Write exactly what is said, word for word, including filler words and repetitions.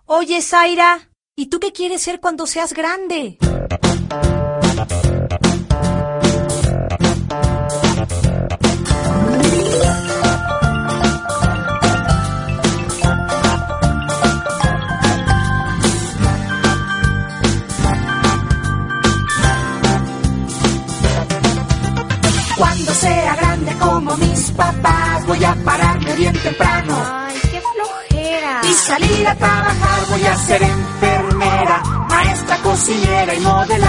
Oye, Zaira, ¿y tú qué quieres ser cuando seas grande? Cuando sea grande como mis papás, voy a pararme bien temprano. Ay, qué flojera. Y salir a trabajar, voy a ser enfermera, maestra, cocinera y modelar.